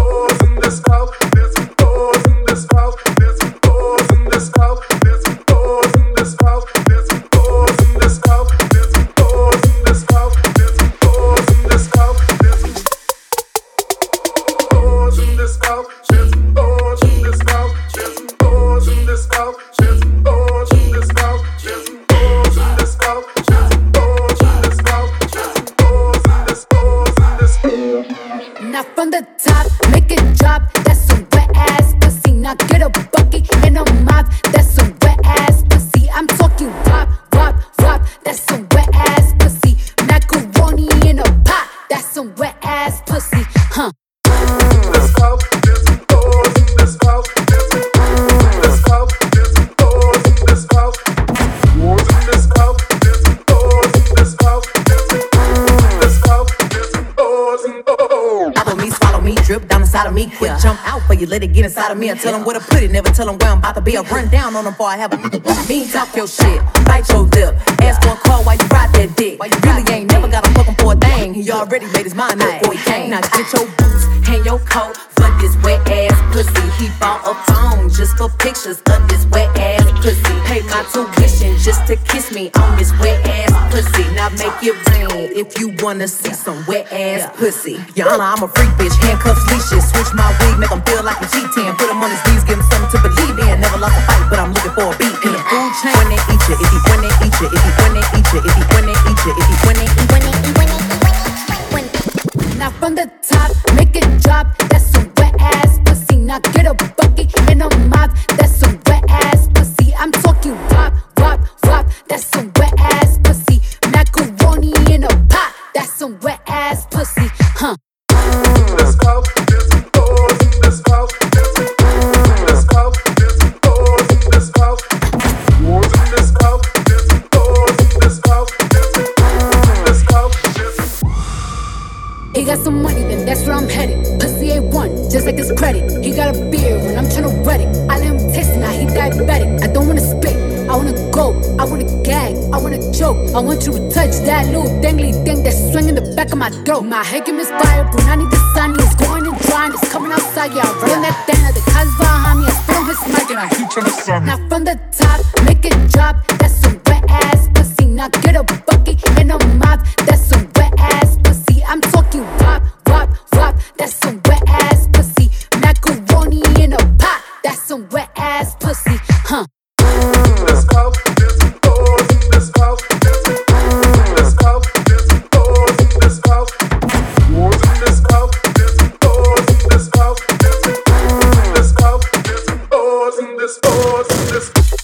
Now from the top, make it drop. That's some wet ass pussy. Now get a bucket and a mop. That's some wet ass pussy. I'm talking wop, wop, wop. That's some wet ass pussy. Macaroni in a pot. That's some wet ass pussy, huh? Let's go, let's go, let's go, let's go, let's go, let's go, let's go, Follow me, swallow me, drip down inside of me. Quick jump out for you, let it get inside of me. I tell them where to put it, never tell them where I'm about to be. I run down on them before I have a me. Talk your shit, bite your lip. Ask for a call while you ride that dick. Why you really ain't never got him looking for a thing. He already made his mind up before he came. Now get your boots, hang your coat for this wet ass pussy. He bought a phone just for pictures of this wet ass pussy. Pay my tuition just to kiss me on this wet ass pussy. Now make it rain if you wanna see some wet ass pussy. Your Honor, I'm a freak bitch, handcuffs, leashes. Switch my wig, make him feel like a cheating. Put him on his knees, give him something to believe in. Never lost a fight, but I'm looking for a beat. In the food chain, when they eat you, if he when they eat you, if he when they eat you, if he when they eat you, if he when they eat you. Now from the top, make it drop. That's some wet ass pussy. Now get a bucket and a mop. That's some wet ass pussy. I'm talking wop, wop, wop. That's some wet ass pussy. Macaroni in a pot. That's some wet ass pussy, huh? let's go, let's go, let's go, let's go, let's go, let's go, let's go, let's go. He got some money, then that's where I'm headed. Pussy A1, just like his credit. He got a beard when I'm tryna wet it. I let him taste it, now he diabetic. I don't wanna spit, I wanna go, I wanna gag, I wanna choke. I want you to touch that little dangly thing that's swinging the back of my throat. My head can misfire, but I need the sun. It's going and drying, it's coming outside. Yeah, I run that thing, the cuz behind me. I spit on his mic and I heat on the sun. Now from the top, make it drop. That's some wet ass pussy. Now get a bucket and a mop. That's some wet ass pussy. I'm talking wop, wop, wop. That's some wet ass pussy. Macaroni in a pot. That's some wet ass pussy, huh? Let's go, let's go, let's go, let's go, let's go, let's go, let's go, let's go, let's go, let's go, let's go, let's go.